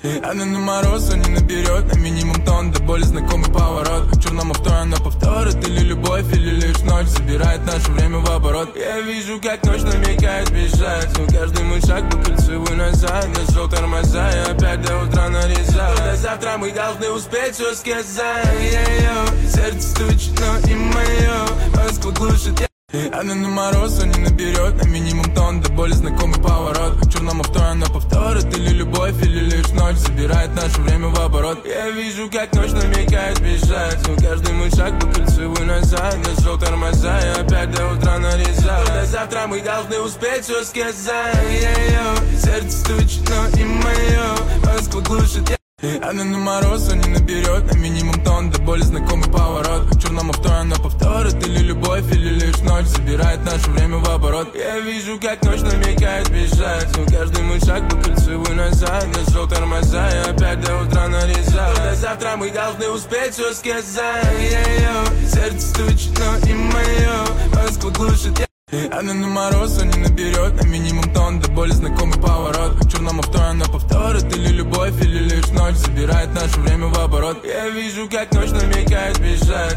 Она на мороз, а не наперед. На минимум тон, до боли знакомый поворот. В черном авто она повторит. Или любовь, или лишь ночь забирает наше время в оборот. Я вижу, как ночь намекает бежать. Но каждый мой шаг по кольцевой назад. Нашел тормоза и опять до утра нарезал. До завтра мы должны успеть все сказать. Сердце стучит, но и мое. Москва глушит, она на мороз, а не наперед. На минимум тон, до боли знакомый поворот. В черном авто она повторит. Или любовь, или лишь ночь забирает наше время в оборот. Я вижу, как ночь намекает бежать. Но каждый мой шаг по кольцевой назад. Нашел тормоза и опять до утра нарезал. До завтра мы должны успеть все сказать. Сердце стучит, но и мое. Москва глушит, она на мороз, а не наперед. На минимум тон, до боли знакомый поворот. В черном авто она повторит. Или любовь, или лишь ночь забирает наше время в оборот. Я вижу, как ночь намекает бежать. Но каждый мой шаг по кольцевой назад. Нашел тормоза и опять до утра нарезал. До завтра мы должны успеть все сказать. Сердце стучит, но и мое. Москва глушит, она на мороз, а не наперед. На минимум тон, до боли знакомый поворот. В черном авто она повторит. Или любовь, или лишь ночь забирает наше время в оборот. Я вижу, как ночь намекает бежать.